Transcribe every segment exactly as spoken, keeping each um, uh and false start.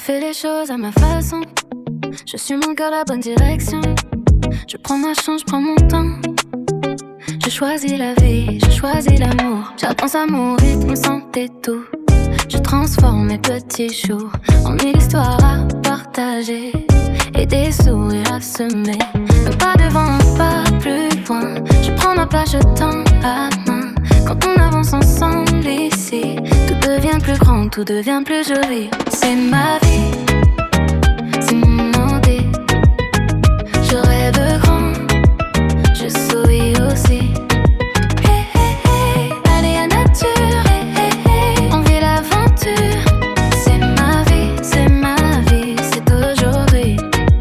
fais les choses à ma façon. Je suis mon cœur la bonne direction. Je prends ma chance, je prends mon temps. Je choisis la vie, je choisis l'amour. J'apprends à mon rythme, santé tout. Je transforme mes petits choux en mille histoires à partager et des sourires à semer. Un pas devant, un pas plus loin. Je prends ma place, je tends la main. Quand on avance ensemble ici, tout devient plus grand, tout devient plus joli. C'est ma vie, c'est mon envie. Je rêve grand, je souris aussi. Hey, hey, hey, allez à nature, hey, hey, hey, on vit l'aventure. C'est ma vie, c'est ma vie, c'est aujourd'hui.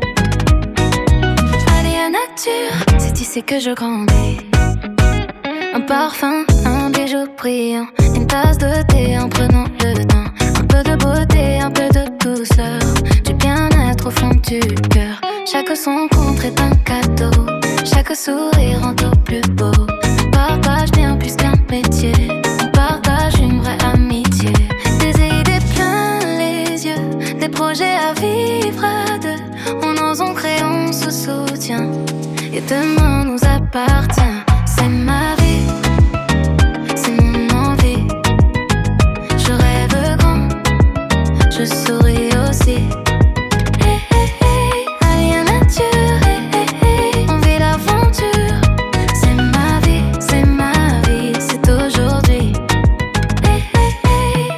Allez à nature, c'est ici que je grandis. Un parfum, un bijou brillant, une tasse de thé en prenant le temps. Un peu de beauté, un peu de douceur, du bien-être au fond du cœur. Chaque rencontre est un cadeau, chaque sourire rend tout plus beau. On partage bien plus qu'un métier, on partage une vraie amitié. Des idées plein les yeux, des projets à vivre à deux. On ose, on crée, on se soutient, et demain nous appartient. C'est ma vie, c'est mon envie. Je rêve grand, je souris aussi. Hey, hey, hey, allez à nature, hey, hey, hey, on vit l'aventure. C'est ma vie, c'est ma vie, c'est aujourd'hui. Hey, hey, hey.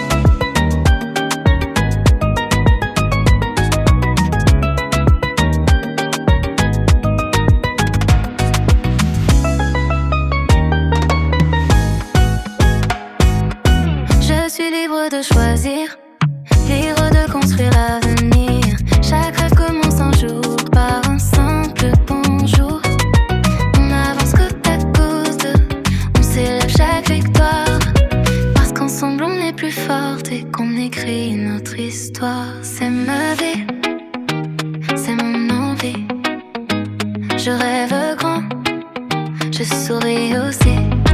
Je suis libre de choisir, libre de construire l'avenir. Chaque rêve commence un jour par un simple bonjour. On avance côte à côte, on célèbre chaque victoire, parce qu'ensemble on est plus forte et qu'on écrit notre histoire. C'est ma vie, c'est mon envie. Je rêve grand, je souris aussi.